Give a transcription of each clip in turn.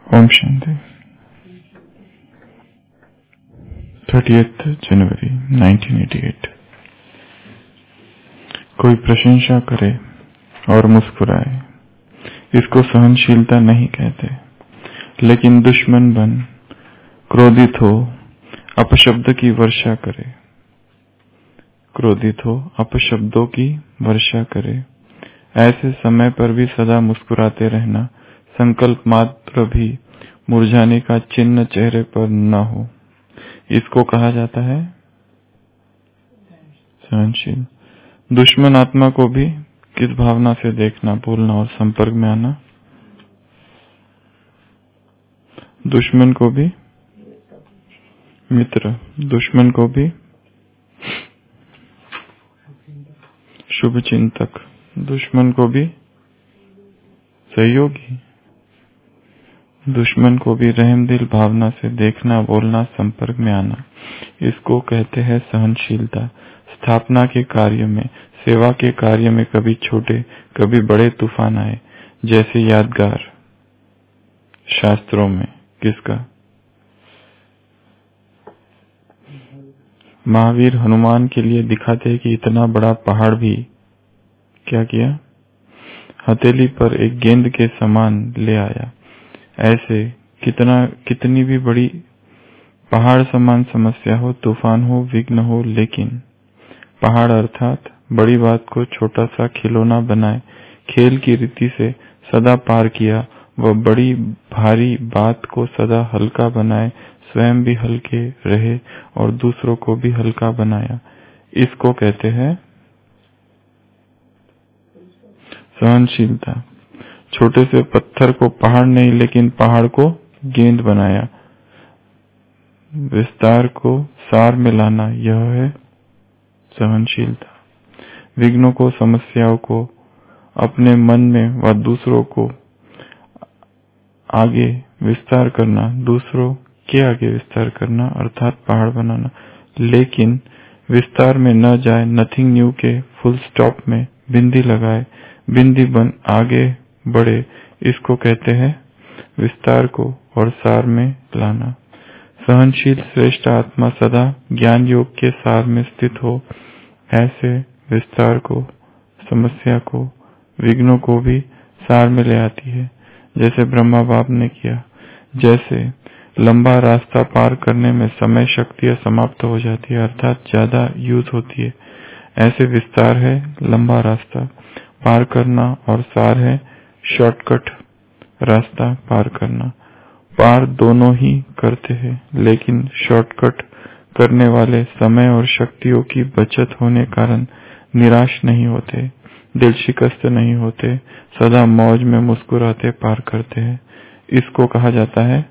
Om Shanti. 30th जनवरी 1988। कोई प्रशंसा करे और मुस्कुराए, इसको सहनशीलता नहीं कहते। लेकिन दुश्मन बन क्रोधित हो अपशब्द की वर्षा करे, क्रोधित हो अपशब्दों की वर्षा करे, ऐसे समय पर भी सदा मुस्कुराते रहना, संकल्प मात्र भी मुरझाने का चिन्ह चेहरे पर न हो, इसको कहा जाता है सहनशील। दुश्मन आत्मा को भी किस भावना से देखना, बोलना और संपर्क में आना? दुश्मन को भी मित्र, दुश्मन को भी शुभ चिंतक, दुश्मन को भी सहयोगी, दुश्मन को भी रहमदिल भावना से देखना, बोलना, संपर्क में आना, इसको कहते हैं सहनशीलता। स्थापना के कार्य में, सेवा के कार्य में कभी छोटे कभी बड़े तूफान आए, जैसे यादगार शास्त्रों में किसका? महावीर हनुमान के लिए दिखाते कि इतना बड़ा पहाड़ भी क्या किया? हथेली पर एक गेंद के समान ले आया। ऐसे कितनी भी बड़ी पहाड़ समान समस्या हो, तूफान हो, विघ्न हो, लेकिन पहाड़ अर्थात बड़ी बात को छोटा सा खिलौना बनाए, खेल की रीति से सदा पार किया। वह बड़ी भारी बात को सदा हल्का बनाए, स्वयं भी हल्के रहे और दूसरों को भी हल्का बनाया, इसको कहते हैं सहनशीलता। छोटे से पत्थर को पहाड़ नहीं, लेकिन पहाड़ को गेंद बनाया, विस्तार को सार में लाना, यह है सहनशीलता। विघ्नों को, समस्याओं को अपने मन में व दूसरों को आगे विस्तार करना, दूसरों के आगे विस्तार करना अर्थात पहाड़ बनाना, लेकिन विस्तार में न जाए, नथिंग न्यू के फुल स्टॉप में बिंदी लगाए, बिंदी बन आगे बढ़े, इसको कहते हैं विस्तार को और सार में लाना। सहनशील श्रेष्ठ आत्मा सदा ज्ञान योग के सार में स्थित हो, ऐसे विस्तार को, समस्या को, विघ्नों को भी सार में ले आती है, जैसे ब्रह्मा बाप ने किया। जैसे लंबा रास्ता पार करने में समय शक्तियां समाप्त हो जाती है, अर्थात ज्यादा यूज होती है, ऐसे विस्तार है लंबा रास्ता पार करना और सार है शॉर्टकट रास्ता पार करना। पार दोनों ही करते हैं, लेकिन शॉर्टकट करने वाले समय और शक्तियों की बचत होने कारण निराश नहीं होते, दिल शिकस्त नहीं होते, सदा मौज में मुस्कुराते पार करते हैं, इसको कहा जाता है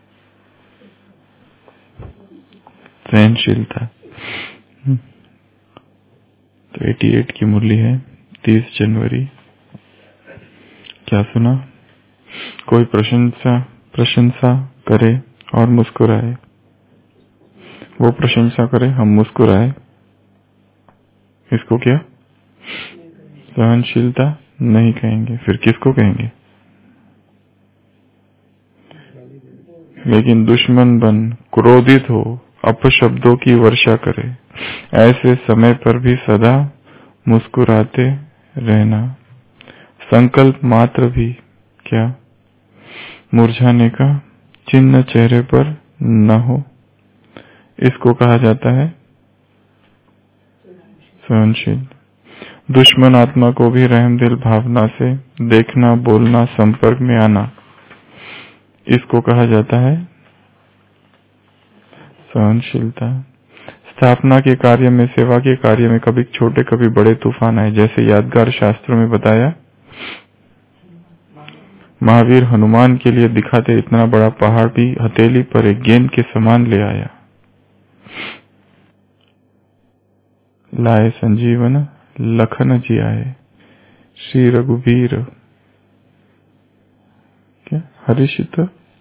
सहनशीलता। तो 88 की मुरली है 30 जनवरी। क्या सुना? कोई प्रशंसा करे और मुस्कुराए, वो प्रशंसा करे, हम मुस्कुराए, इसको क्या सहनशीलता नहीं कहेंगे। फिर किसको कहेंगे? लेकिन दुश्मन बन क्रोधित हो अपशब्दों की वर्षा करे, ऐसे समय पर भी सदा मुस्कुराते रहना, संकल्प मात्र भी क्या मुरझाने का चिन्ह चेहरे पर न हो, इसको कहा जाता है सहनशील। दुश्मन आत्मा को भी रहमदिल भावना से देखना, बोलना, संपर्क में आना, इसको कहा जाता है सहनशीलता। स्थापना के कार्य में, सेवा के कार्य में कभी छोटे कभी बड़े तूफान आए, जैसे यादगार शास्त्रों में बताया। महावीर हनुमान के लिए दिखाते इतना बड़ा पहाड़ भी हथेली पर एक गेंद के समान ले आया। लाए संजीवन लखन जी आए, श्री रघुवीर क्या हर्षित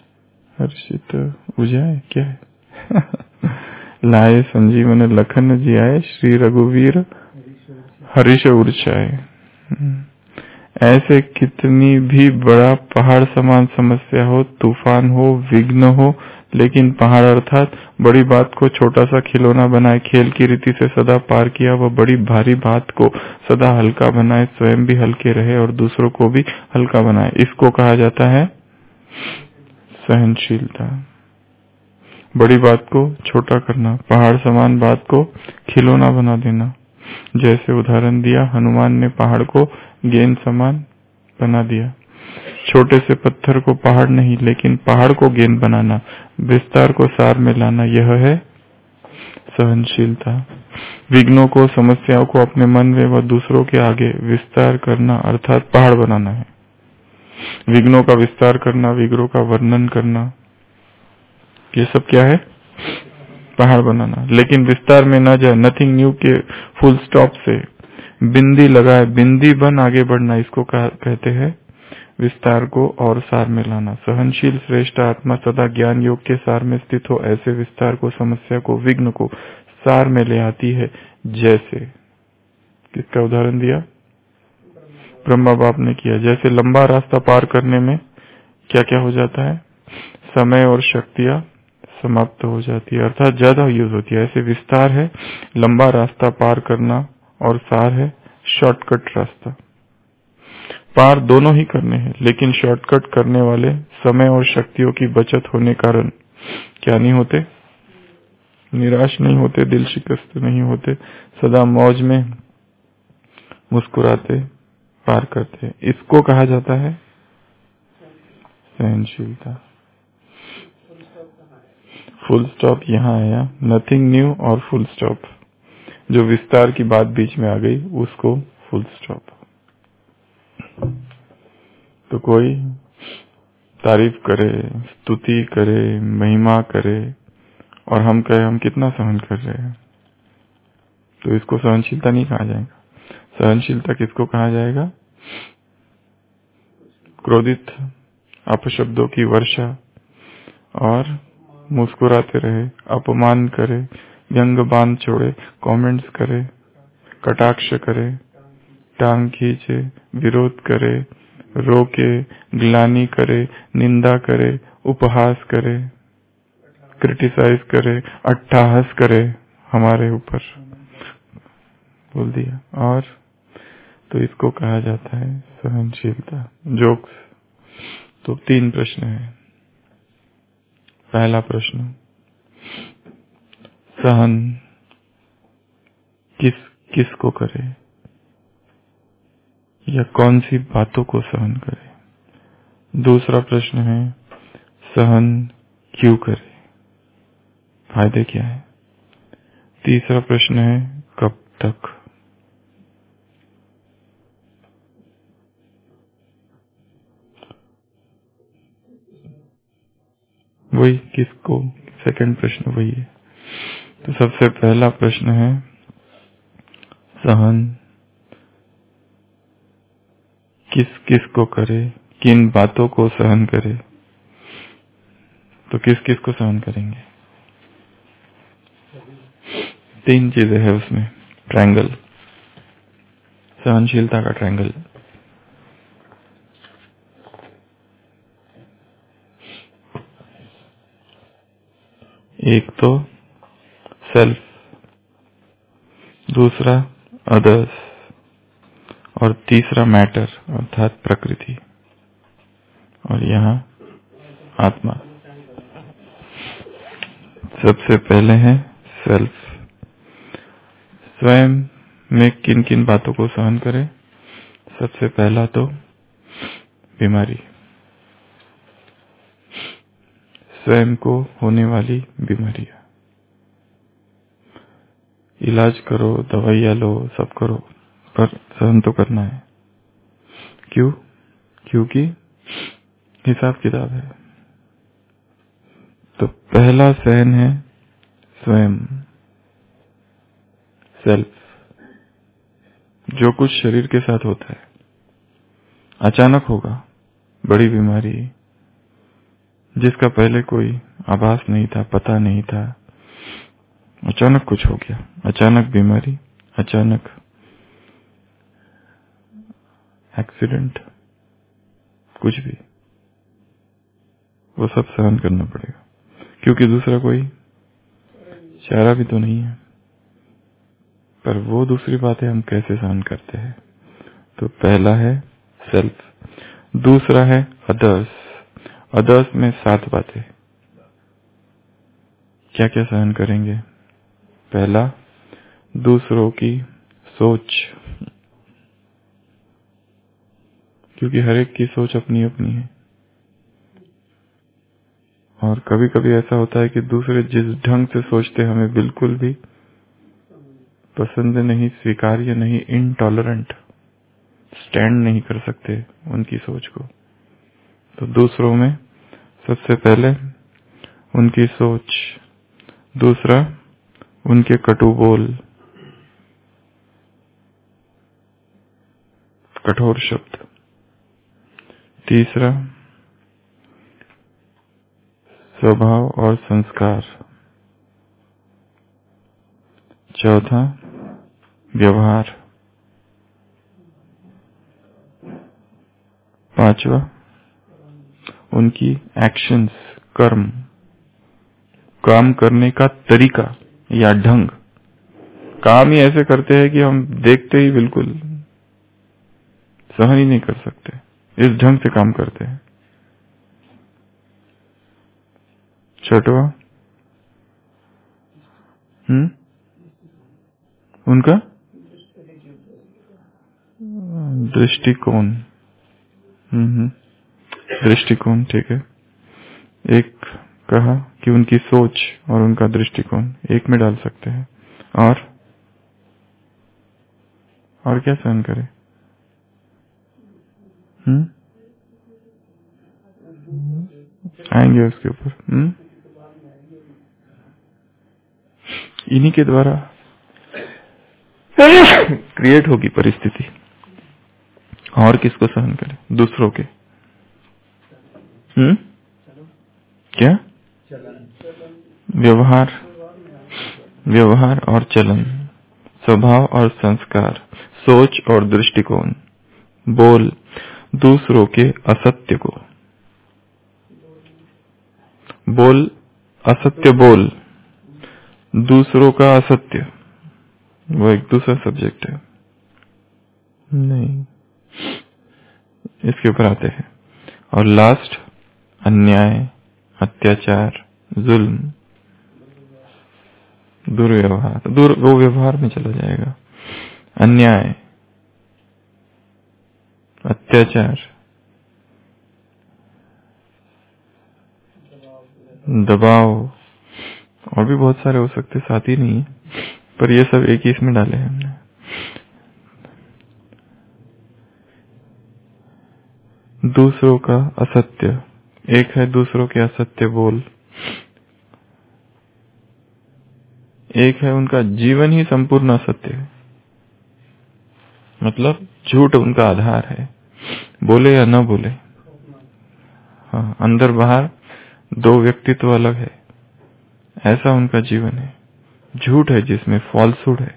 उजाए क्या है लाए संजीवन लखन जी आए, श्री रघुवीर हर्ष उर्चाए। ऐसे कितनी भी बड़ा पहाड़ समान समस्या हो, तूफान हो, विघ्न हो, लेकिन पहाड़ अर्थात बड़ी बात को छोटा सा खिलौना बनाए, खेल की रीति से सदा पार किया, वह बड़ी भारी बात को सदा हल्का बनाए, स्वयं भी हल्के रहे और दूसरों को भी हल्का बनाए। इसको कहा जाता है सहनशीलता। बड़ी बात को छोटा करना, पहाड़ समान बात को खिलौना बना देना। जैसे उदाहरण दिया, हनुमान ने पहाड़ को गेंद समान बना दिया। छोटे से पत्थर को पहाड़ नहीं, लेकिन पहाड़ को गेंद बनाना, विस्तार को सार में लाना, यह है सहनशीलता। विघ्नों को, समस्याओं को अपने मन में व दूसरों के आगे विस्तार करना अर्थात पहाड़ बनाना है। विघ्नों का विस्तार करना, विघ्नों का वर्णन करना, ये सब क्या है? पहाड़ बनाना। लेकिन विस्तार में न जाए, नथिंग न्यू के फुल स्टॉप से बिंदी लगाए, बिंदी बन आगे बढ़ना, इसको कहते हैं विस्तार को और सार में लाना। सहनशील श्रेष्ठ आत्मा सदा ज्ञान योग के सार में स्थित हो, ऐसे विस्तार को, समस्या को, विघ्न को सार में ले आती है। जैसे किसका उदाहरण दिया? ब्रह्मा बाप ने किया। जैसे लंबा रास्ता पार करने में क्या क्या हो जाता है? समय और शक्तियां समाप्त हो जाती है, अर्थात ज्यादा यूज होती है। ऐसे विस्तार है लंबा रास्ता पार करना और सार है शॉर्टकट रास्ता। पार दोनों ही करने हैं, लेकिन शॉर्टकट करने वाले समय और शक्तियों की बचत होने कारण क्या नहीं होते? निराश नहीं होते, दिल शिकस्त नहीं होते, सदा मौज में मुस्कुराते पार करते हैं। इसको कहा जाता है सहनशीलता। फुल स्टॉप यहाँ आया, नथिंग न्यू और फुल स्टॉप। जो विस्तार की बात बीच में आ गई उसको फुल स्टॉप। तो कोई तारीफ करे, स्तुति करे, महिमा करे और हम कहे हम कितना सहन कर रहे हैं, तो इसको सहनशीलता नहीं कहा जाएगा। सहनशीलता किसको कहा जाएगा? क्रोधित अपशब्दों की वर्षा और मुस्कुराते रहे, अपमान करे, व्यंग बांध छोड़े, कमेंट्स करे, कटाक्ष करे, टांग खींचे, विरोध करे, रोके, ग्लानि करे, निंदा करे, उपहास करे, क्रिटिसाइज करे, अट्टहास करे हमारे ऊपर, बोल दिया। और तो इसको कहा जाता है सहनशीलता। जोक्स। तो 3 प्रश्न है। पहला प्रश्न, सहन किस को करे या कौन सी बातों को सहन करे? दूसरा प्रश्न है, सहन क्यों करे, फायदे क्या है? तीसरा प्रश्न है, कब तक? वही किसको, सेकंड प्रश्न वही है। तो सबसे पहला प्रश्न है, सहन किस को करे, किन बातों को सहन करे? तो किस को सहन करेंगे? 3 चीजें हैं उसमें, ट्रायंगल, सहनशीलता का ट्रायंगल। एक तो सेल्फ, दूसरा अदर्स और तीसरा मैटर अर्थात प्रकृति, और यहाँ आत्मा। सबसे पहले है सेल्फ। स्वयं में किन किन बातों को सहन करें? सबसे पहला तो बीमारी, स्वयं को होने वाली बीमारियां। इलाज करो, दवाइयां लो, सब करो, पर सहन तो करना है। क्यों? क्योंकि हिसाब किताब है। तो पहला सहन है स्वयं, सेल्फ। जो कुछ शरीर के साथ होता है, अचानक होगा, बड़ी बीमारी जिसका पहले कोई आभास नहीं था, पता नहीं था, अचानक कुछ हो गया, अचानक बीमारी, अचानक एक्सीडेंट, कुछ भी, वो सब सहन करना पड़ेगा, क्योंकि दूसरा कोई चारा भी तो नहीं है। पर वो दूसरी बातें हम कैसे सहन करते हैं? तो पहला है सेल्फ, दूसरा है अदर्स। अदर्स में 7 बातें। क्या क्या सहन करेंगे? पहला, दूसरों की सोच, क्योंकि हर एक की सोच अपनी अपनी है। और कभी कभी ऐसा होता है कि दूसरे जिस ढंग से सोचते हमें बिल्कुल भी पसंद नहीं, स्वीकार्य नहीं, इनटॉलरेंट, स्टैंड नहीं कर सकते उनकी सोच को। तो दूसरों में सबसे पहले उनकी सोच, दूसरा उनके कटु बोल, कठोर शब्द, तीसरा स्वभाव और संस्कार, चौथा व्यवहार, पांचवा उनकी एक्शंस, कर्म, काम करने का तरीका या ढंग। काम ही ऐसे करते हैं कि हम देखते ही बिल्कुल सहन ही नहीं कर सकते, इस ढंग से काम करते हैं। छठवा उनका दृष्टिकोण। दृष्टिकोण, ठीक है। एक कहा कि उनकी सोच और उनका दृष्टिकोण एक में डाल सकते हैं। और क्या सहन करें? आएंगे उसके ऊपर। इन्हीं के द्वारा क्रिएट होगी परिस्थिति। और किसको सहन करें? दूसरों के क्या व्यवहार और चलन, स्वभाव और संस्कार, सोच और दृष्टिकोण, बोल, दूसरों के असत्य को बोल, असत्य बोल, दूसरों का असत्य, वो एक दूसरा सब्जेक्ट है, नहीं, इसके ऊपर आते हैं। और लास्ट, अन्याय, अत्याचार, जुल्म, दुर्व्यवहार, वो व्यवहार में चला जाएगा। अन्याय, अत्याचार, दबाव, और भी बहुत सारे हो सकते, साथ ही नहीं है, पर ये सब एक ही इसमें डाले हैं हमने। दूसरों का असत्य, एक है दूसरों के असत्य बोल, एक है उनका जीवन ही संपूर्ण असत्य है, मतलब झूठ उनका आधार है, बोले या न बोले। हाँ, अंदर बाहर दो व्यक्तित्व अलग है, ऐसा उनका जीवन है। झूठ है जिसमें फॉल्सहुड है,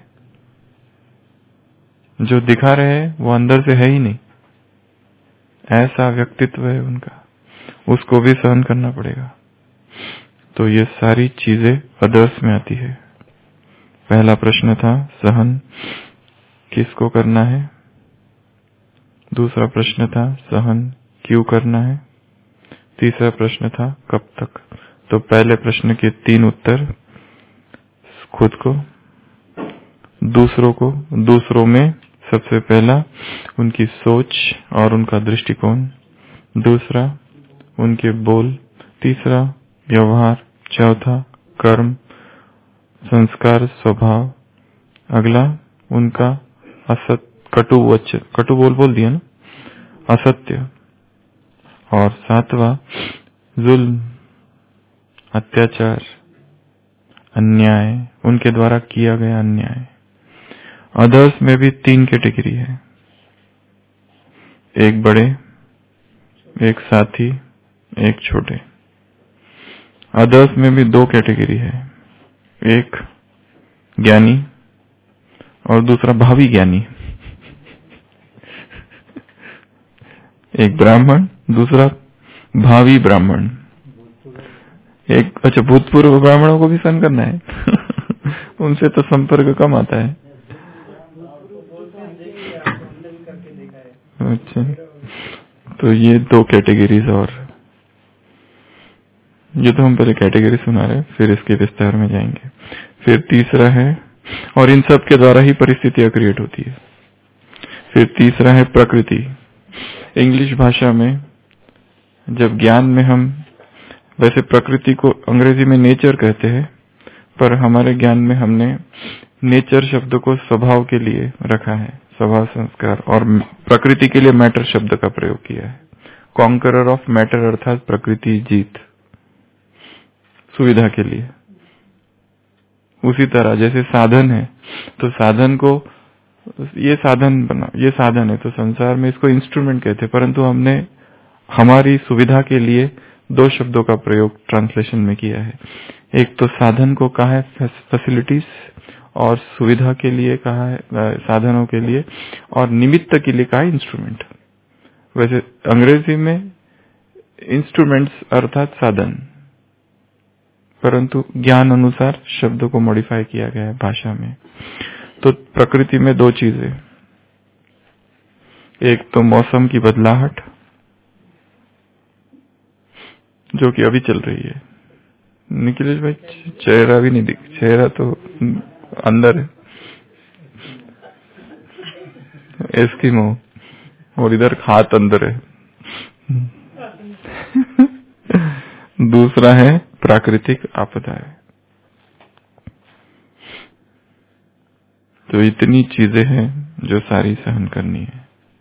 जो दिखा रहे हैं वो अंदर से है ही नहीं, ऐसा व्यक्तित्व है उनका, उसको भी सहन करना पड़ेगा। तो ये सारी चीजें अदर्स में आती है। पहला प्रश्न था सहन किसको करना है, दूसरा प्रश्न था सहन क्यों करना है, तीसरा प्रश्न था कब तक। तो पहले प्रश्न के 3 उत्तर, खुद को, दूसरों को, दूसरों में सबसे पहला उनकी सोच और उनका दृष्टिकोण, दूसरा उनके बोल, तीसरा व्यवहार, चौथा कर्म, संस्कार, स्वभाव, अगला उनका कटु बोल दिया ना, असत्य, और 7वां जुल्म, अत्याचार, अन्याय, उनके द्वारा किया गया अन्याय। अदर्स में भी 3 कैटेगरी है, एक बड़े, एक साथी, एक छोटे। अदर्स में भी 2 कैटेगरी है, एक ज्ञानी और दूसरा भावी ज्ञानी। एक ब्राह्मण, दूसरा भावी ब्राह्मण। एक अच्छा, भूतपूर्व ब्राह्मणों को भी सहन करना है उनसे तो संपर्क कम आता है। अच्छा, तो ये दो कैटेगरीज, और ये तो हम पहले कैटेगरी सुना रहे, फिर इसके विस्तार में जाएंगे। फिर तीसरा है, और इन सब के द्वारा ही परिस्थितियां क्रिएट होती है। फिर तीसरा है प्रकृति। इंग्लिश भाषा में जब ज्ञान में हम वैसे प्रकृति को अंग्रेजी में नेचर कहते हैं, पर हमारे ज्ञान में हमने नेचर शब्द को स्वभाव के लिए रखा है, स्वभाव संस्कार, और प्रकृति के लिए मैटर शब्द का प्रयोग किया है। कॉन्करर ऑफ मैटर अर्थात प्रकृति जीत, सुविधा के लिए। उसी तरह जैसे साधन है, तो साधन को ये साधन बना, ये साधन है, तो संसार में इसको इंस्ट्रूमेंट कहते हैं, परंतु हमने हमारी सुविधा के लिए दो शब्दों का प्रयोग ट्रांसलेशन में किया है। एक तो साधन को कहा है फैसिलिटीज, और सुविधा के लिए कहा है, साधनों के लिए, और निमित्त के लिए कहा है इंस्ट्रूमेंट। वैसे अंग्रेजी में इंस्ट्रूमेंट्स अर्थात साधन, परंतु ज्ञान अनुसार शब्दों को मॉडिफाई किया गया है भाषा में। तो प्रकृति में दो चीजें, एक तो मौसम की बदलाहट जो कि अभी चल रही है। निखिलेश भाई चेहरा भी नहीं दिख, चेहरा तो अंदर है, एस्किमो, और इधर हाथ अंदर है। दूसरा है प्राकृतिक आपदाएं। तो इतनी चीजें हैं जो सारी सहन करनी है।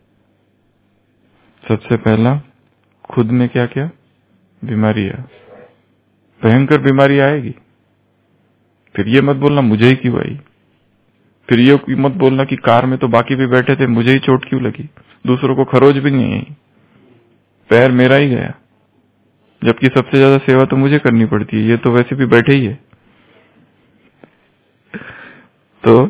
सबसे पहला, खुद में क्या क्या बीमारियां, भयंकर बीमारी आएगी, फिर ये मत बोलना मुझे ही क्यों आई, फिर ये मत बोलना कि कार में तो बाकी भी बैठे थे, मुझे ही चोट क्यों लगी, दूसरों को खरोच भी नहीं आई, पैर मेरा ही गया, जबकि सबसे ज्यादा सेवा तो मुझे करनी पड़ती है, ये तो वैसे भी बैठे ही है। तो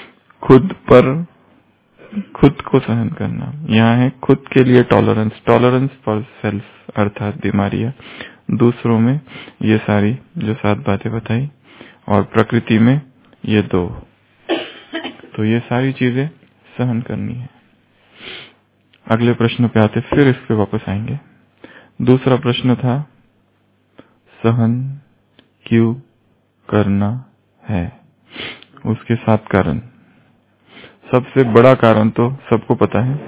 खुद को सहन करना, यहाँ है खुद के लिए टॉलरेंस, टॉलरेंस फॉर सेल्फ अर्थात बीमारियां, दूसरों में ये सारी जो 7 बातें बताई, और प्रकृति में ये 2। तो ये सारी चीजें सहन करनी है। अगले प्रश्न पे आते, फिर इस पे वापस आएंगे। दूसरा प्रश्न था, सहन क्यों करना है, उसके 7 कारण। सबसे बड़ा कारण तो सबको पता है,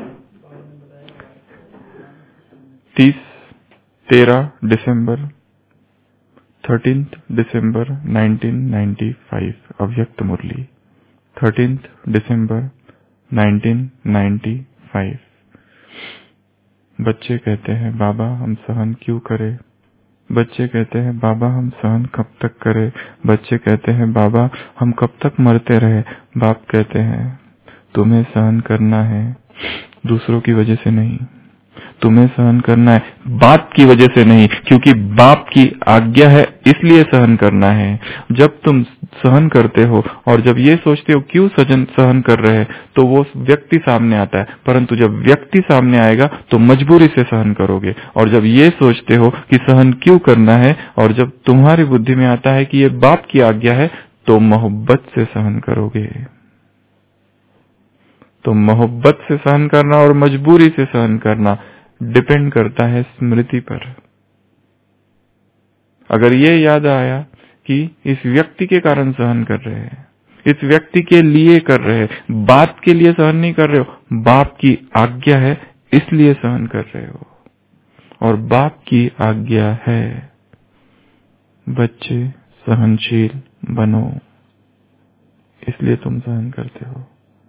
13 दिसंबर 1995 अव्यक्त मुरली, 13 दिसंबर 1995। बच्चे कहते हैं बाबा हम सहन क्यों करें, बच्चे कहते हैं बाबा हम सहन कब तक करें, बच्चे कहते हैं बाबा हम कब तक मरते रहे। बाप कहते हैं तुम्हें सहन करना है, दूसरों की वजह से नहीं, तुम्हें सहन करना है बाप की वजह से नहीं, क्योंकि बाप की आज्ञा है इसलिए सहन करना है। जब तुम सहन करते हो और जब ये सोचते हो क्यों सहन कर रहे हैं, तो वो व्यक्ति सामने आता है, परंतु जब व्यक्ति सामने आएगा तो मजबूरी से सहन करोगे। और जब ये सोचते हो कि सहन क्यों करना है, और जब तुम्हारी बुद्धि में आता है कि ये बाप की आज्ञा है, तो मोहब्बत से सहन करोगे। तो मोहब्बत से सहन करना और मजबूरी से सहन करना डिपेंड करता है स्मृति पर। अगर ये याद आया कि इस व्यक्ति के कारण सहन कर रहे हैं, इस व्यक्ति के लिए कर रहे हैं, बात के लिए सहन नहीं कर रहे हो, बाप की आज्ञा है इसलिए सहन कर रहे हो, और बाप की आज्ञा है बच्चे सहनशील बनो, इसलिए तुम सहन करते हो।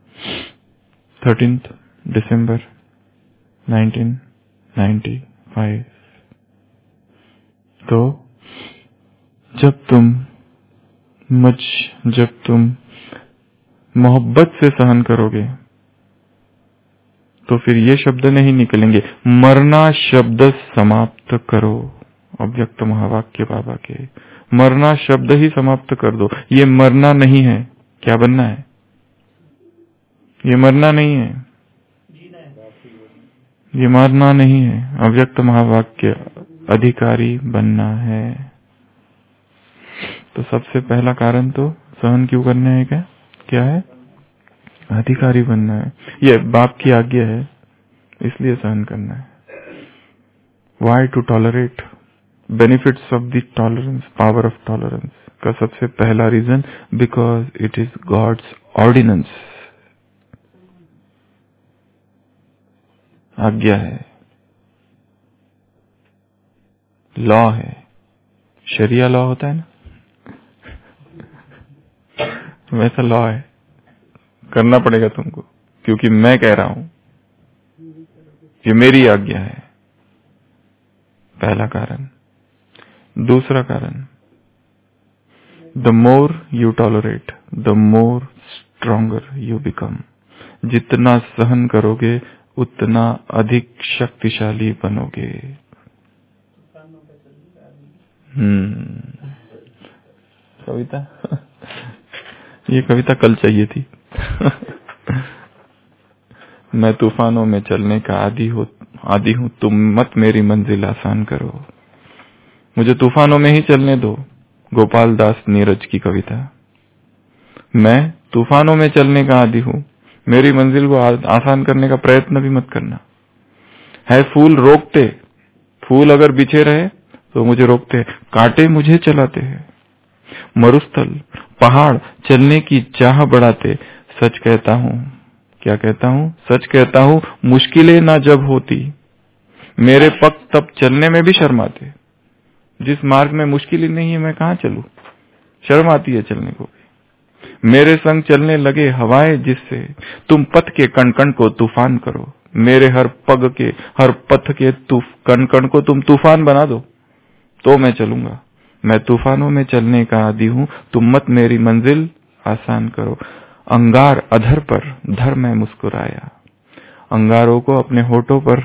13 दिसंबर 1995। तो जब तुम मोहब्बत से सहन करोगे तो फिर ये शब्द नहीं निकलेंगे, मरना शब्द समाप्त करो। अव्यक्त महावाक्य बाबा के, मरना शब्द ही समाप्त कर दो। ये मरना नहीं है, क्या बनना है? ये मरना नहीं है, ये मारना नहीं है, अव्यक्त महावाक्य अधिकारी बनना है। तो सबसे पहला कारण तो सहन क्यों करना है, क्या है? अधिकारी बनना है। ये बाप की आज्ञा है, इसलिए सहन करना है। Why to tolerate? Benefits of the tolerance, power of tolerance का सबसे पहला reason, because it is God's ordinance. आज्ञा है, लॉ है। शरिया लॉ होता है ना, वैसा लॉ है, करना पड़ेगा तुमको, क्योंकि मैं कह रहा हूं, ये मेरी आज्ञा है। पहला कारण। दूसरा कारण, the more you tolerate the more stronger you become. जितना सहन करोगे उतना अधिक शक्तिशाली बनोगे। कविता ये कविता कल चाहिए थी। मैं तूफानों में चलने का आदी हूँ, तुम मत मेरी मंजिल आसान करो। मुझे तूफानों में ही चलने दो। गोपाल दास नीरज की कविता। मैं तूफानों में चलने का आदी हूँ, मेरी मंजिल को आसान करने का प्रयत्न भी मत करना। है फूल रोकते, फूल अगर बिछे रहे तो मुझे रोकते हैं, कांटे मुझे चलाते हैं। मरुस्थल पहाड़ चलने की चाह बढ़ाते। सच कहता हूँ, क्या कहता हूँ? सच कहता हूँ, मुश्किलें ना जब होती, मेरे पग तब चलने में भी शर्माते। जिस मार्ग में मुश्किल ही नहीं है, मैं कहाँ चलूं? शर्म आती है चलने को भी। मेरे संग चलने लगे हवाएं जिससे, तुम पथ के कण कण को तूफान करो। मेरे हर पग के, हर पथ के कण कण को तुम तूफान बना दो, तो मैं चलूंगा। मैं तूफानों में चलने का आदी हूँ, तुम मत मेरी मंजिल आसान करो। अंगार अधर पर धर मैं मुस्कुराया। अंगारों को अपने होठों पर,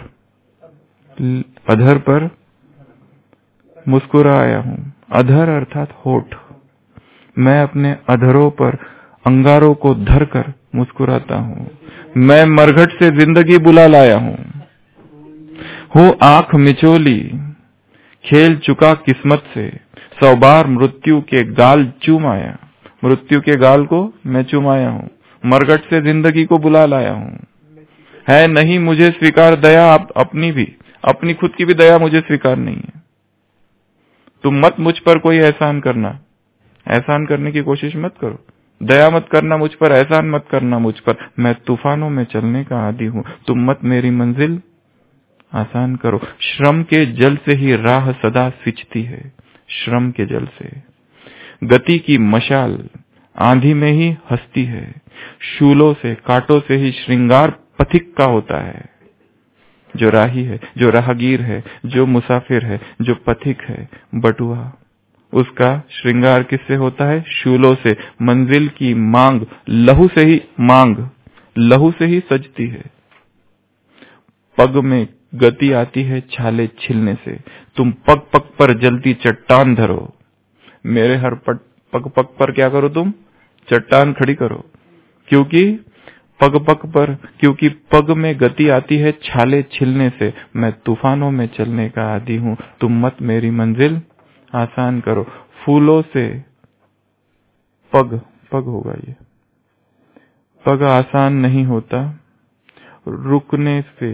अधर पर मुस्कुराया हूँ। अधर अर्थात होठ। मैं अपने अधरों पर अंगारों को धर कर मुस्कुराता हूँ। मैं मरघट से जिंदगी बुला लाया हूँ आंख मिचोली, खेल चुका किस्मत से। 100 बार मृत्यु के गाल चूमाया, मृत्यु के गाल को मैं चूमाया हूँ। मरघट से जिंदगी को बुला लाया हूँ। है नहीं मुझे स्वीकार दया अपनी भी, अपनी खुद की भी दया मुझे स्वीकार नहीं है। तुम मत मुझ पर कोई एहसान करना, एहसान करने की कोशिश मत करो। दया मत करना मुझ पर, एहसान मत करना मुझ पर। मैं तूफानों में चलने का आदी हूँ, तुम मत मेरी मंजिल आसान करो। श्रम के जल से ही राह सदा सिंचती है, श्रम के जल से। गति की मशाल आंधी में ही हंसती है। शूलों से कांटों से ही श्रृंगार पथिक का होता है। जो राही है, जो राहगीर है, जो मुसाफिर है, जो पथिक है, बटुआ, उसका श्रृंगार किससे होता है? शूलों से। मंजिल की मांग लहू से ही, मांग लहू से ही सजती है। पग में गति आती है छाले छिलने से। तुम पग पग पर जलती चट्टान धरो। मेरे हर पग पग पर क्या करो? तुम चट्टान खड़ी करो। क्योंकि पग में गति आती है छाले छिलने से। मैं तूफानों में चलने का आदी हूँ, तुम मत मेरी मंजिल आसान करो। फूलों से पग होगा, ये पग आसान नहीं होता, रुकने से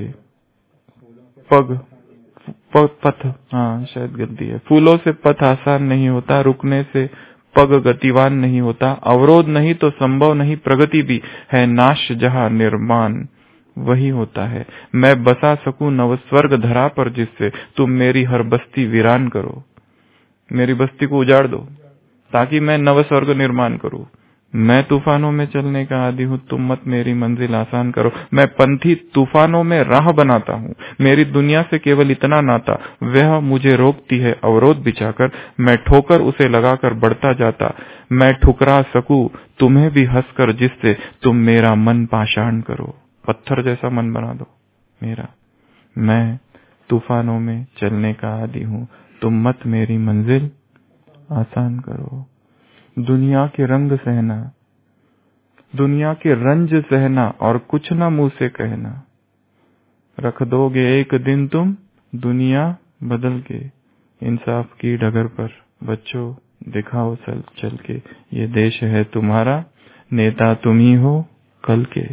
पथ, हाँ शायद गलती है। फूलों से पथ आसान नहीं होता, रुकने से पग गतिवान नहीं होता। अवरोध नहीं तो संभव नहीं प्रगति भी है, नाश जहाँ निर्माण वही होता है। मैं बसा सकूं नव स्वर्ग धरा पर जिससे, तुम मेरी हर बस्ती वीरान करो। मेरी बस्ती को उजाड़ दो ताकि मैं नव स्वर्ग निर्माण करूं। मैं तूफानों में चलने का आदी हूँ, तुम मत मेरी मंजिल आसान करो। मैं पंथी तूफानों में राह बनाता हूँ, मेरी दुनिया से केवल इतना नाता, वह मुझे रोकती है अवरोध बिछाकर। मैं ठोकर उसे लगाकर बढ़ता जाता, मैं ठुकरा सकूं तुम्हें भी हंसकर जिससे, तुम मेरा मन पाषाण करो। पत्थर जैसा मन बना दो मेरा। मैं तूफानों में चलने का आदी हूँ, तुम मत मेरी मंजिल आसान करो। दुनिया के रंग सहना, दुनिया के रंज सहना और कुछ ना मुंह से कहना। रख दोगे एक दिन तुम दुनिया बदल के। इंसाफ की डगर पर बच्चों दिखाओ चल के, ये देश है तुम्हारा, नेता तुम ही हो कल के।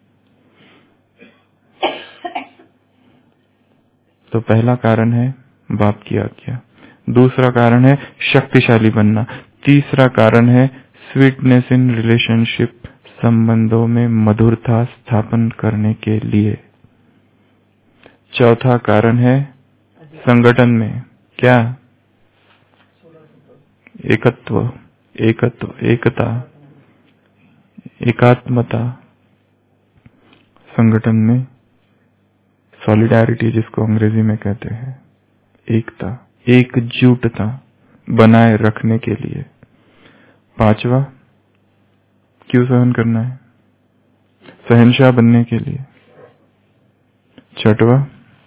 तो पहला कारण है बाप की आज्ञा, दूसरा कारण है शक्तिशाली बनना, तीसरा कारण है स्वीटनेस इन रिलेशनशिप, संबंधों में मधुरता स्थापन करने के लिए। चौथा कारण है संगठन में क्या? एकत्व, एकता, एकात्मता, संगठन में सॉलिडारिटी जिसको अंग्रेजी में कहते हैं, एकता, एकजुटता बनाए रखने के लिए। पांचवा, क्यों सहन करना है? सहनशाह बनने के लिए। छठवा,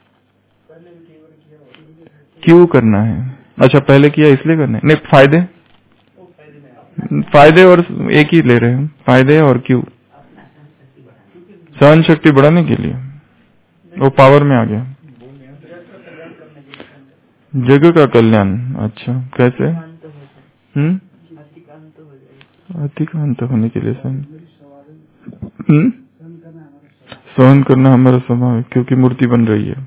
क्यों करना है? अच्छा, पहले किया इसलिए करना है? नहीं, फायदे और एक ही ले रहे हैं, फायदे और क्यों? सहन शक्ति बढ़ाने के लिए, वो पावर में आ गया। जगह का कल्याण। अच्छा, कैसे? अतिक्रांत होने के लिए सहन करना हमारा स्वभाव है, क्योंकि मूर्ति बन रही है।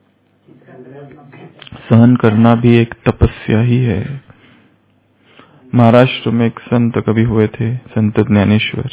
सहन करना भी एक तपस्या ही है। महाराष्ट्र में एक संत कवि हुए थे, संत ज्ञानेश्वर।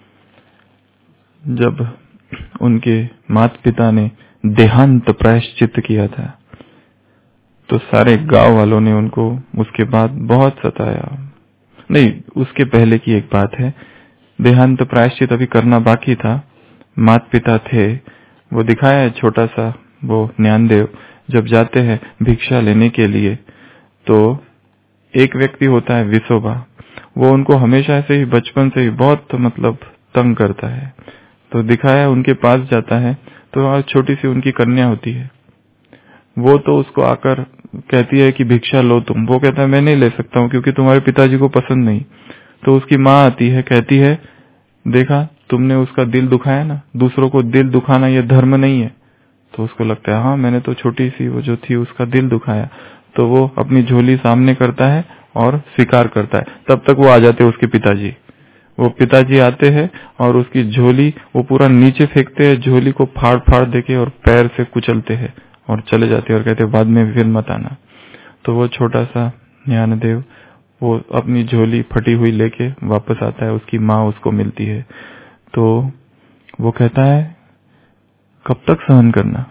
जब उनके माता पिता ने देहांत प्रायश्चित किया था तो सारे गांव वालों ने उनको उसके बाद बहुत सताया। नहीं, उसके पहले की एक बात है, देहांत प्रायश्चित अभी करना बाकी था। माता पिता थे, वो दिखाया है छोटा सा, वो ज्ञानदेव जब जाते हैं भिक्षा लेने के लिए तो एक व्यक्ति होता है विसोबा, वो उनको हमेशा से ही बचपन से ही बहुत तंग करता है। तो दिखाया उनके पास जाता है तो छोटी सी उनकी कन्या होती है, वो तो उसको आकर कहती है कि भिक्षा लो तुम। वो कहता है मैं नहीं ले सकता हूँ क्योंकि तुम्हारे पिताजी को पसंद नहीं। तो उसकी माँ आती है, कहती है देखा तुमने उसका दिल दुखाया ना, दूसरों को दिल दुखाना ये धर्म नहीं है। तो उसको लगता है हाँ, मैंने तो छोटी सी वो जो थी उसका दिल दुखाया। तो वो अपनी झोली सामने करता है और स्वीकार करता है। तब तक वो आ जाते हैं उसके पिताजी। वो पिताजी आते हैं और उसकी झोली वो पूरा नीचे फेंकते हैं, झोली को फाड़ फाड़ देके और पैर से कुचलते हैं और चले जाते हैं और कहते हैं बाद में फिर मत आना। तो वो छोटा सा ज्ञानदेव वो अपनी झोली फटी हुई लेके वापस आता है, उसकी माँ उसको मिलती है। तो वो कहता है कब तक सहन करना,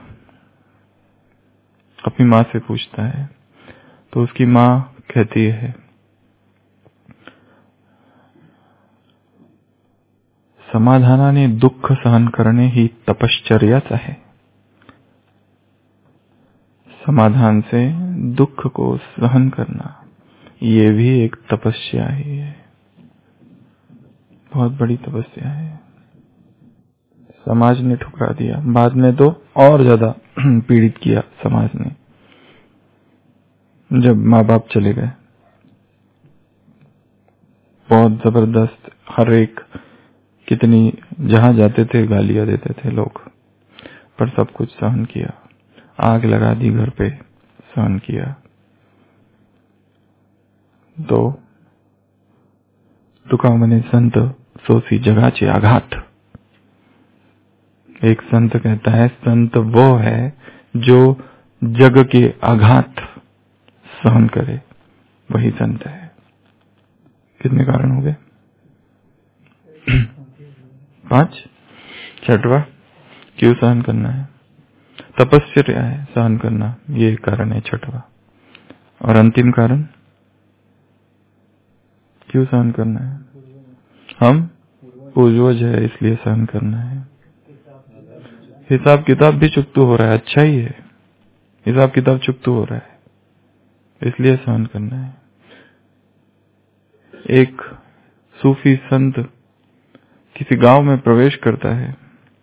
अपनी माँ से पूछता है। तो उसकी माँ कहती है समाधानाने दुःख सहन करणे ही तपश्चर्याच आहे। समाधान से दुख को सहन करना ये भी एक तपस्या ही है, बहुत बड़ी तपस्या है। समाज ने ठुकरा दिया, बाद में तो और ज्यादा पीड़ित किया समाज ने, जब माँ बाप चले गए। बहुत जबरदस्त, हर एक कितनी जहां जाते थे गालियां देते थे लोग, पर सब कुछ सहन किया। आग लगा दी घर पे, सहन किया। तो तुका मने संत सोसी जगाचे आघात। एक संत कहता है संत वो है जो जग के आघात सहन करे, वही संत है। कितने कारण हो गए? 5। छठवा, क्यों सहन करना है? तपस्या है सहन करना, ये कारण है छठवा। और अंतिम कारण क्यों सहन करना है? हम पूर्वज है इसलिए सहन करना है। हिसाब किताब भी चुकतू हो रहा है, अच्छा ही है, हिसाब किताब चुकतू हो रहा है इसलिए सहन करना है। एक सूफी संत किसी गांव में प्रवेश करता है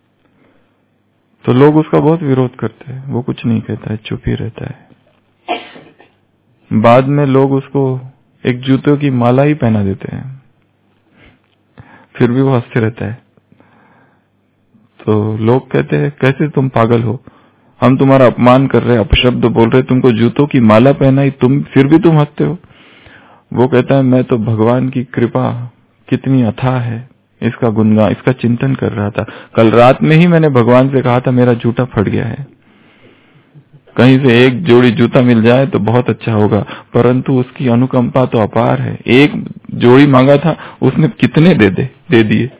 तो लोग उसका बहुत विरोध करते हैं, वो कुछ नहीं कहता है, चुप ही रहता है। बाद में लोग उसको एक जूतों की माला ही पहना देते हैं, फिर भी वो हंसते रहता है। तो लोग कहते हैं कैसे तुम पागल हो, हम तुम्हारा अपमान कर रहे, अपशब्द बोल रहे, तुमको जूतों की माला पहनाई, तुम फिर भी तुम हंसते हो। वो कहता है मैं तो भगवान की कृपा कितनी अथाह है इसका गुणगान, इसका चिंतन कर रहा था। कल रात में ही मैंने भगवान से कहा था मेरा जूता फट गया है, कहीं से एक जोड़ी जूता मिल जाए तो बहुत अच्छा होगा, परंतु उसकी अनुकंपा तो अपार है। एक जोड़ी मांगा था, उसने कितने दे दिए।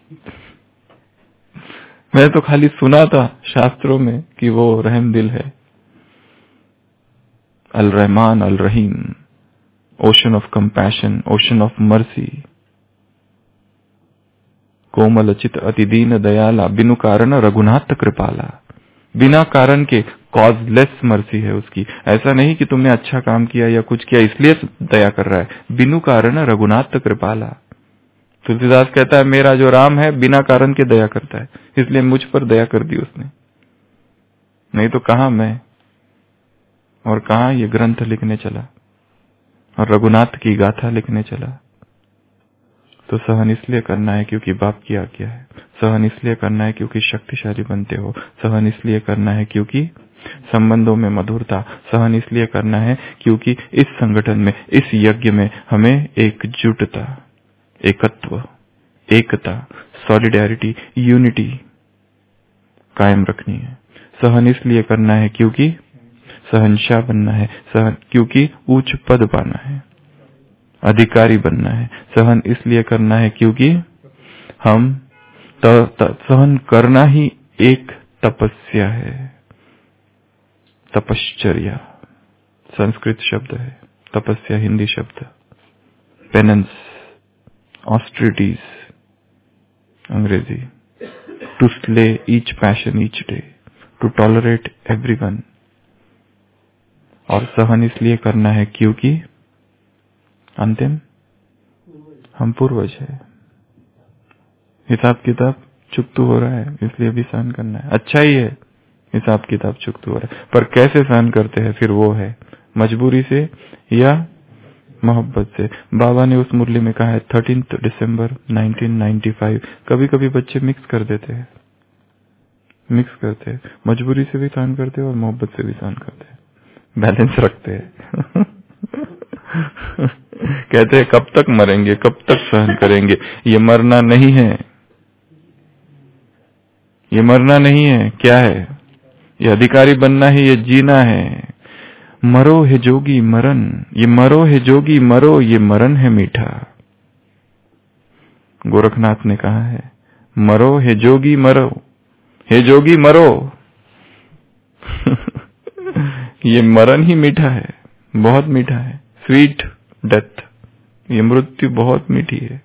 मैं तो खाली सुना था शास्त्रों में कि वो रहम दिल है, अल रहमान अल रहीम, ocean of compassion, ocean of mercy, कोमल चित अति दीन दयाला, बिनु कारण रघुनाथ कृपाला। बिना कारण के कॉजलेस मर्सी है उसकी। ऐसा नहीं कि तुमने अच्छा काम किया या कुछ किया इसलिए दया कर रहा है, बिनु कारण रघुनाथ कृपाला। तुलसीदास कहता है मेरा जो राम है बिना कारण के दया करता है, इसलिए मुझ पर दया कर दी उसने, नहीं तो कहां मैं और कहां ये ग्रंथ लिखने चला और रघुनाथ की गाथा लिखने चला। तो सहन इसलिए करना है क्योंकि बाप की आज्ञा है, सहन इसलिए करना है क्योंकि शक्तिशाली बनते हो, सहन इसलिए करना है क्योंकि संबंधों में मधुरता, सहन इसलिए करना है क्योंकि इस संगठन में, इस यज्ञ में हमें एकजुटता, एकत्व, एकता, सॉलिडेरिटी, यूनिटी कायम रखनी है। सहन इसलिए करना है क्योंकि सहनशाह बनना है, सहन क्योंकि उच्च पद पाना है, अधिकारी बनना है। सहन इसलिए करना है क्योंकि हम सहन करना ही एक तपस्या है। तपश्चर्या संस्कृत शब्द है, तपस्या हिंदी शब्द, पेनेंस, ऑस्ट्रिटीज अंग्रेजी, to slay each passion each day, to tolerate everyone. और सहन इसलिए करना है क्योंकि अंतिम हम पूर्वज है। हिसाब किताब चुकतू हो रहा है इसलिए भी सहन करना है, अच्छा ही है हिसाब किताब चुकतू हो रहा है, पर कैसे सहन करते हैं फिर वो है, मजबूरी से या मोहब्बत से। बाबा ने उस मुरली में कहा है 13 दिसंबर 1995, कभी कभी बच्चे मिक्स कर देते हैं, मिक्स करते हैं, मजबूरी से भी सहन करते हैं और मोहब्बत से भी सहन करते हैं, बैलेंस रखते हैं। कहते हैं कब तक मरेंगे, कब तक सहन करेंगे, ये मरना नहीं है, ये मरना नहीं है, क्या है ये, अधिकारी बनना है, ये जीना है। मरो है जोगी मरण, ये मरो है जोगी मरो, ये मरण है मीठा। गोरखनाथ ने कहा है मरो है जोगी मरो, हे जोगी मरो। ये मरण ही मीठा है, बहुत मीठा है, स्वीट डेथ, ये मृत्यु बहुत मीठी है।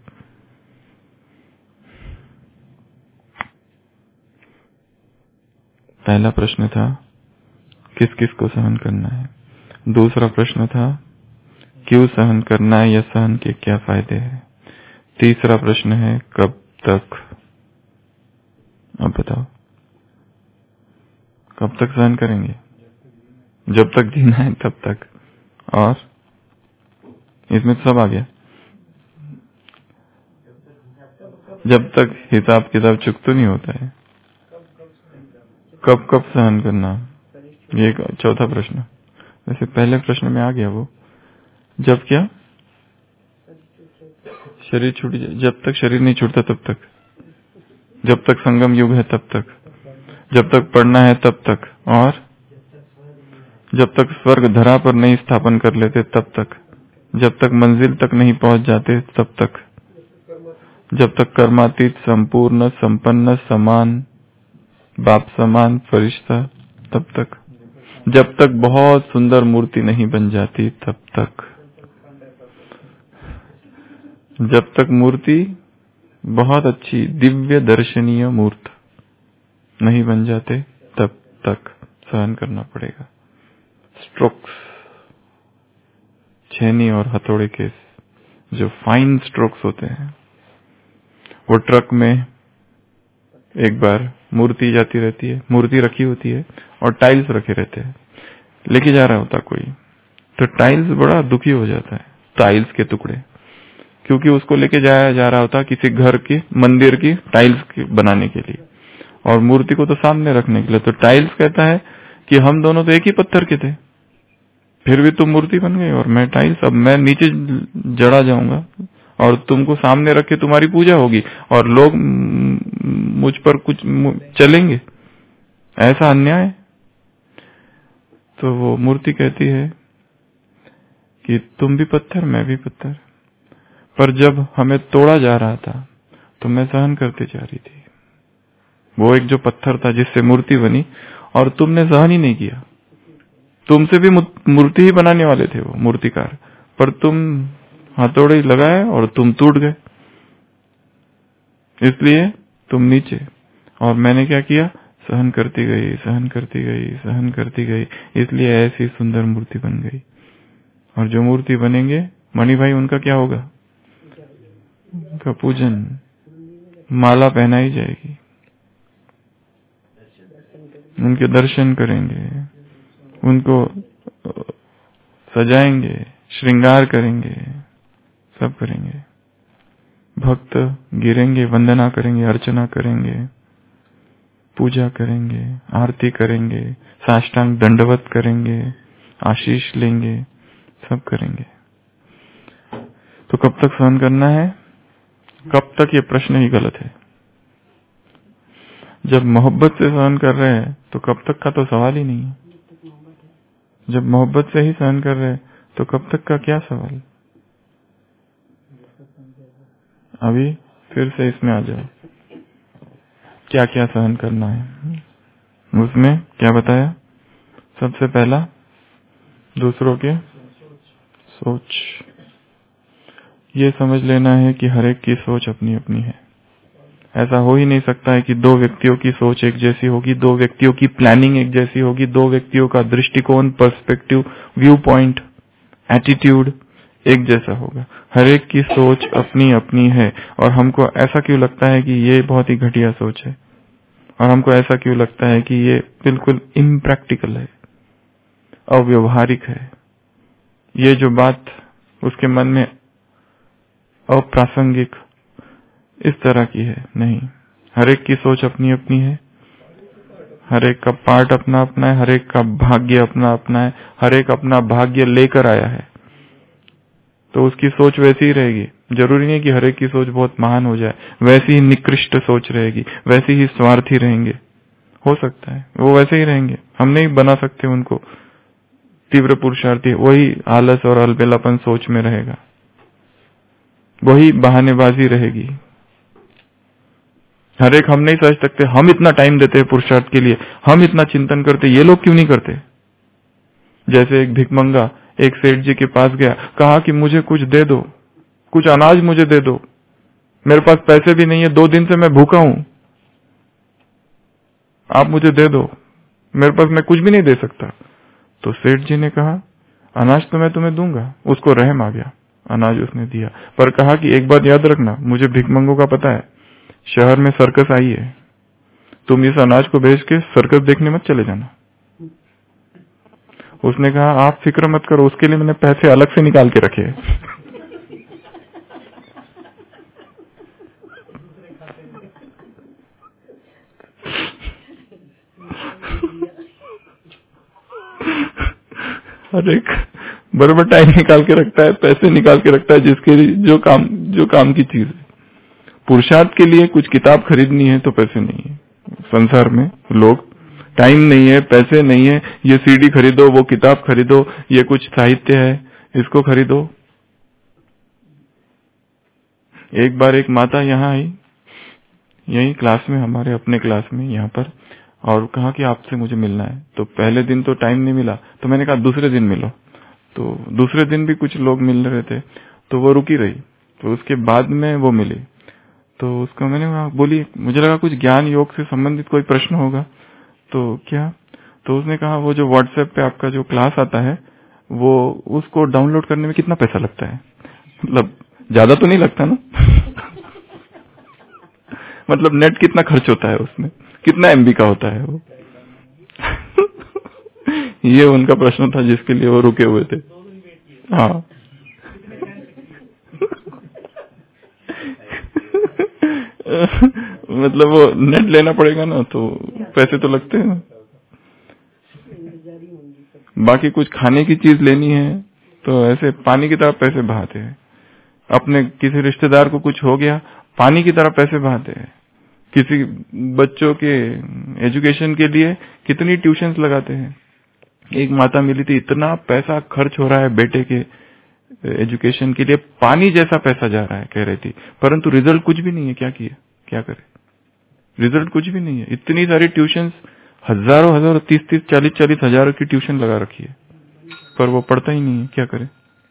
पहला प्रश्न था किस किस को सहन करना है, दूसरा प्रश्न था क्यों सहन करना है या सहन के क्या फायदे हैं, तीसरा प्रश्न है कब तक। अब बताओ कब तक सहन करेंगे, जब तक जीना है तब तक, और इसमें तो सब आ गया, जब तक हिसाब किताब चुकता नहीं होता है। कब कब सहन करना, ये चौथा प्रश्न, वैसे पहले प्रश्न में आ गया वो, जब क्या शरीर छूट जाए, जब तक शरीर नहीं छूटता तब तक, जब तक संगम युग है तब तक, जब तक पढ़ना है तब तक, और जब तक स्वर्ग धरा पर नहीं स्थापन कर लेते तब तक, जब तक मंजिल तक नहीं पहुंच जाते तब तक, जब तक कर्मातीत संपूर्ण संपन्न समान बाप समान फरिश्ता तब तक, जब तक बहुत सुंदर मूर्ति नहीं बन जाती तब तक, जब तक मूर्ति बहुत अच्छी दिव्य दर्शनीय मूर्त नहीं बन जाते तब तक सहन करना पड़ेगा। स्ट्रोक्स, छेनी और हथौड़े के जो फाइन स्ट्रोक्स होते हैं, वो ट्रक में एक बार मूर्ति जाती रहती है, मूर्ति रखी होती है और टाइल्स रखे रहते हैं, लेके जा रहा होता कोई, तो टाइल्स बड़ा दुखी हो जाता है, टाइल्स के टुकड़े, क्योंकि उसको लेके जाया जा रहा होता किसी घर की मंदिर की टाइल्स बनाने के लिए और मूर्ति को तो सामने रखने के लिए। तो टाइल्स कहता है कि हम दोनों तो एक ही पत्थर के थे, फिर भी तुम मूर्ति बन गए और मैं टाइल्स। अब मैं नीचे जड़ा जाऊंगा और तुमको सामने रख के तुम्हारी पूजा होगी और लोग मुझ पर कुछ चलेंगे, ऐसा अन्याय। तो वो मूर्ति कहती है कि तुम भी पत्थर, मैं भी पत्थर, पर जब हमें तोड़ा जा रहा था तो मैं सहन करती जा रही थी। वो एक जो पत्थर था जिससे मूर्ति बनी और तुमने सहन ही नहीं किया। तुमसे भी मूर्ति ही बनाने वाले थे वो मूर्तिकार, पर तुम हथौड़े लगाए और तुम टूट गए, इसलिए तुम नीचे। और मैंने क्या किया? सहन करती गई, सहन करती गई, सहन करती गई, इसलिए ऐसी सुंदर मूर्ति बन गई। और जो मूर्ति बनेंगे मणि भाई, उनका क्या होगा? उनका पूजन, माला पहनाई जाएगी, उनके दर्शन करेंगे, उनको सजाएंगे, श्रृंगार करेंगे, सब करेंगे। भक्त गिरेंगे, वंदना करेंगे, अर्चना करेंगे, पूजा करेंगे, आरती करेंगे, साष्टांग दंडवत करेंगे, आशीष लेंगे, सब करेंगे। तो कब तक सहन करना है? कब तक? ये प्रश्न ही गलत है। जब मोहब्बत से सहन कर रहे हैं तो कब तक का तो सवाल ही नहीं है। जब मोहब्बत से ही सहन कर रहे हैं तो कब तक का क्या सवाल। अभी फिर से इसमें आ जाओ, क्या क्या सहन करना है। उसमें क्या बताया? सबसे पहला, दूसरों के सोच। ये समझ लेना है कि हर एक की सोच अपनी अपनी है। ऐसा हो ही नहीं सकता है कि दो व्यक्तियों की सोच एक जैसी होगी, दो व्यक्तियों की प्लानिंग एक जैसी होगी, दो व्यक्तियों का दृष्टिकोण, पर्सपेक्टिव, व्यू पॉइंट, एटीट्यूड एक जैसा होगा। हर एक की सोच अपनी अपनी है। और हमको ऐसा क्यों लगता है कि ये बहुत ही घटिया सोच है, और हमको ऐसा क्यों लगता है कि ये बिल्कुल इम्प्रैक्टिकल है, अव्यवहारिक है, ये जो बात उसके मन में अप्रासंगिक इस तरह की है। नहीं, हर एक की सोच अपनी अपनी है, हर एक का पार्ट अपना अपना है, हर एक का भाग्य अपना अपना है, हर एक अपना भाग्य लेकर आया है, तो उसकी सोच वैसी ही रहेगी। जरूरी नहीं कि हर एक की सोच बहुत महान हो जाए, वैसी ही निकृष्ट सोच रहेगी, वैसी ही स्वार्थी रहेंगे, हो सकता है वो वैसे ही रहेंगे। हम नहीं बना सकते उनको तीव्र पुरुषार्थी। वही आलस और अलबेलापन सोच में रहेगा, वही बहानेबाजी रहेगी। हर एक हम नहीं सोच सकते, हम इतना टाइम देते हैं पुरुषार्थ के लिए, हम इतना चिंतन करते, ये लोग क्यों नहीं करते। जैसे एक भिखमंगा एक सेठ जी के पास गया, कहा कि मुझे कुछ दे दो, कुछ अनाज मुझे दे दो, मेरे पास पैसे भी नहीं है, 2 दिन से मैं भूखा हूं, आप मुझे दे दो, मेरे पास मैं कुछ भी नहीं दे सकता। तो सेठ जी ने कहा, अनाज तो मैं तुम्हें दूंगा। उसको रहम आ गया, अनाज उसने दिया, पर कहा कि एक बात याद रखना, मुझे भिखमंगों का पता है, शहर में सर्कस आई है, तुम इस अनाज को भेज के सर्कस देखने मत चले जाना। उसने कहा, आप फिक्र मत करो, उसके लिए मैंने पैसे अलग से निकाल के रखे हैं। हर एक बराबर टाइम निकाल के रखता है, पैसे निकाल के रखता है, जिसके लिए जो काम की चीज है। पुरुषार्थ के लिए कुछ किताब खरीदनी है तो पैसे नहीं है। संसार में लोग, टाइम नहीं है, पैसे नहीं है, ये सीडी खरीदो, वो किताब खरीदो, ये कुछ साहित्य है, इसको खरीदो। एक बार एक माता यहाँ आई, यही क्लास में, हमारे अपने क्लास में यहाँ पर, और कहा कि आपसे मुझे मिलना है। तो पहले दिन तो टाइम नहीं मिला, तो मैंने कहा दूसरे दिन मिलो। तो दूसरे दिन भी कुछ लोग मिल रहे थे, तो वो रुकी रही, तो उसके बाद में वो मिली। तो उसको मैंने कहा, बोली, मुझे लगा कुछ ज्ञान योग से संबंधित कोई प्रश्न होगा। तो क्या? तो उसने कहा, वो जो व्हाट्सएप पे आपका जो क्लास आता है, वो उसको डाउनलोड करने में कितना पैसा लगता है? मतलब ज्यादा तो नहीं लगता ना? मतलब नेट कितना खर्च होता है उसमें, कितना एमबी का होता है वो? ये उनका प्रश्न था जिसके लिए वो रुके हुए थे। हाँ। मतलब वो नेट लेना पड़ेगा ना, तो पैसे तो लगते हैं ना। बाकी कुछ खाने की चीज लेनी है तो ऐसे पानी की तरह पैसे बहाते हैं। अपने किसी रिश्तेदार को कुछ हो गया, पानी की तरह पैसे बहाते हैं। किसी बच्चों के एजुकेशन के लिए कितनी ट्यूशन्स लगाते हैं। एक माता मिली थी, इतना पैसा खर्च हो रहा है बेटे के एजुकेशन के लिए, पानी जैसा पैसा जा रहा है कह रही थी, परंतु रिजल्ट कुछ भी नहीं है। क्या किया, क्या करे, रिजल्ट कुछ भी नहीं है। इतनी सारी ट्यूशन्स, हजारों 30 40 हजार की ट्यूशन लगा रखी है, पर वो पढ़ता ही नहीं है। क्या करे,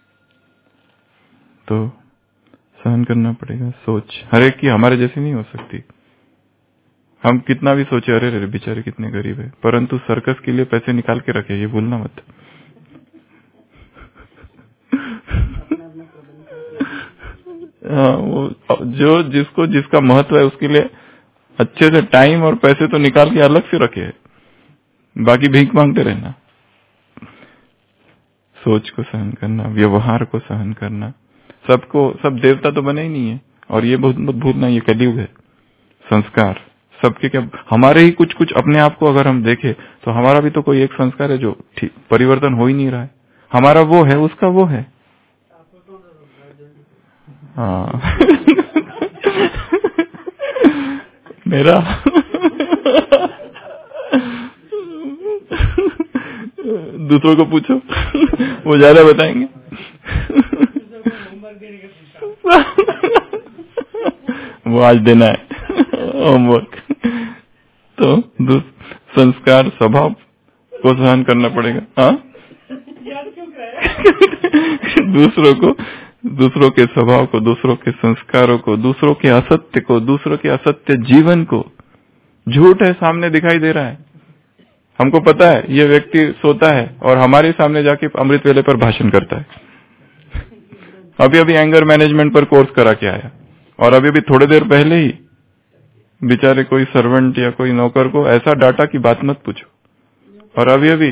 तो सहन करना पड़ेगा। सोच हर एक की हमारे जैसी नहीं हो सकती। हम कितना भी सोचे अरे रे बेचारे कितने गरीब है, परंतु सर्कस के लिए पैसे निकाल के रखे, ये भूलना मत। वो जो जिसको जिसका महत्व है उसके लिए अच्छे से टाइम और पैसे तो निकाल के अलग से रखे, बाकी भीख मांगते रहना। सोच को सहन करना, व्यवहार को सहन करना। सब देवता तो बने ही नहीं है, और ये बहुत मत भूलना, ये कलयुग है। संस्कार सबके क्या, हमारे ही कुछ कुछ अपने आप को अगर हम देखें तो हमारा भी तो कोई एक संस्कार है जो ठीक परिवर्तन हो ही नहीं रहा है। हमारा वो है, उसका वो है। हाँ मेरा दूसरों को पूछो, वो ज्यादा बताएंगे। वो आज देना है होमवर्क। तो संस्कार स्वभाव को सहन करना पड़ेगा। हाँ दूसरों के स्वभाव को, दूसरों के संस्कारों को, दूसरों के असत्य को, दूसरों के असत्य जीवन को। झूठ है, सामने दिखाई दे रहा है, हमको पता है ये व्यक्ति सोता है और हमारे सामने जाके अमृत वेले पर भाषण करता है। अभी एंगर मैनेजमेंट पर कोर्स करा के आया, और अभी थोड़ी देर पहले ही बेचारे कोई सर्वेंट या कोई नौकर को ऐसा डाटा की बात मत पूछो। और अभी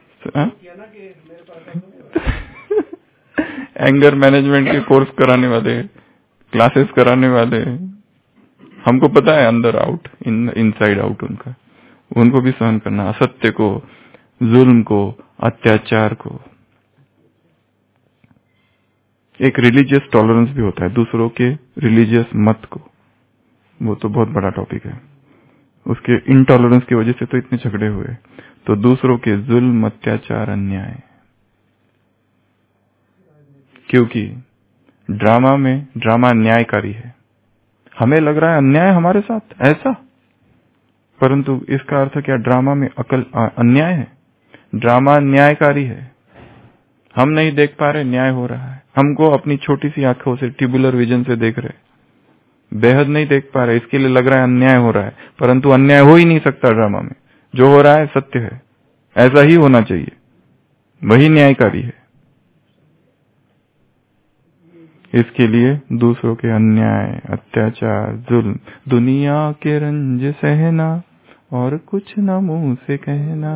एंगर मैनेजमेंट के कोर्स कराने वाले, क्लासेस कराने वाले, हमको पता है अंदर आउट, इनसाइड आउट उनको भी सहन करना, असत्य को, जुल्म को, अत्याचार को। एक रिलीजियस टॉलरेंस भी होता है, दूसरों के रिलीजियस मत को, वो तो बहुत बड़ा टॉपिक है। उसके इनटॉलरेंस की वजह से तो इतने झगड़े हुए। तो दूसरों के जुल्म, अत्याचार, अन्याय, क्योंकि ड्रामा न्यायकारी है। हमें लग रहा है अन्याय हमारे साथ ऐसा, परंतु इसका अर्थ क्या, ड्रामा में अन्याय है, ड्रामा न्यायकारी है। हम नहीं देख पा रहे न्याय हो रहा है, हमको अपनी छोटी सी आंखों से, ट्यूबुलर विजन से देख रहे, बेहद नहीं देख पा रहे, इसके लिए लग रहा है अन्याय हो रहा है, परंतु अन्याय हो ही नहीं सकता। ड्रामा में जो हो रहा है सत्य है, ऐसा ही होना चाहिए, वही न्यायकारी है। इसके लिए दूसरों के अन्याय, अत्याचार, जुल्म, दुनिया के रंज सहना और कुछ ना मुंह से कहना,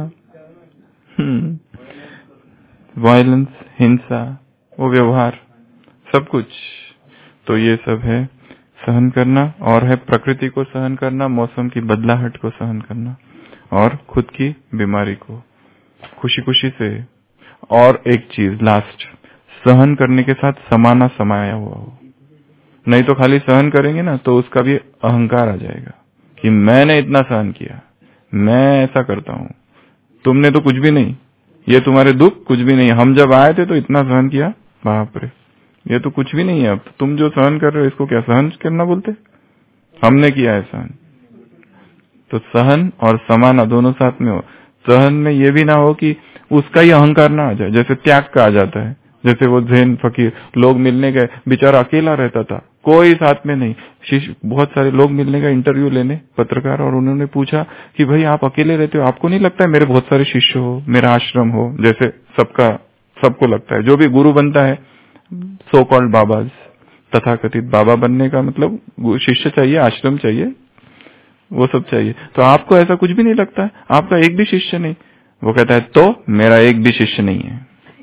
वायलेंस, हिंसा, वो व्यवहार, सब कुछ, तो ये सब है सहन करना। और है प्रकृति को सहन करना, मौसम की बदलाहट को सहन करना, और खुद की बीमारी को खुशी खुशी से। और एक चीज लास्ट, सहन करने के साथ समाना समाया हुआ हो। नहीं तो खाली सहन करेंगे ना तो उसका भी अहंकार आ जाएगा कि मैंने इतना सहन किया, मैं ऐसा करता हूँ, तुमने तो कुछ भी नहीं, ये तुम्हारे दुख कुछ भी नहीं। हम जब आए थे तो इतना सहन किया, बाप रे, ये तो कुछ भी नहीं है। अब तुम जो सहन कर रहे हो इसको क्या सहन करना बोलते? हमने किया है सहन। तो सहन और समाना दोनों साथ में हो। सहन में ये भी ना हो कि उसका ही अहंकार ना आ जाए, जैसे त्याग का आ जाता है। जैसे वो जैन फकीर, लोग मिलने गए, बेचारा अकेला रहता था, कोई साथ में नहीं। शिष्य, बहुत सारे लोग मिलने गए इंटरव्यू लेने, पत्रकार, और उन्होंने पूछा कि भाई आप अकेले रहते हो, आपको नहीं लगता है मेरे बहुत सारे शिष्य हो, मेरा आश्रम हो, जैसे सबको लगता है। जो भी गुरु बनता है, सो कॉल्ड बाबाज, तथाकथित बाबा बनने का मतलब शिष्य चाहिए, आश्रम चाहिए, वो सब चाहिए। तो आपको ऐसा कुछ भी नहीं लगता है, आपका एक भी शिष्य नहीं? वो कहता है तो मेरा एक भी शिष्य नहीं है।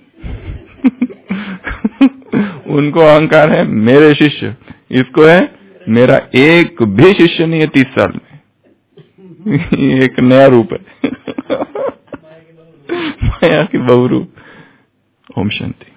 उनको अहंकार है मेरे शिष्य, इसको है मेरा एक भी शिष्य नहीं है 30 साल में। एक नया रूप है। माया की बहुरूप। ओम शांति।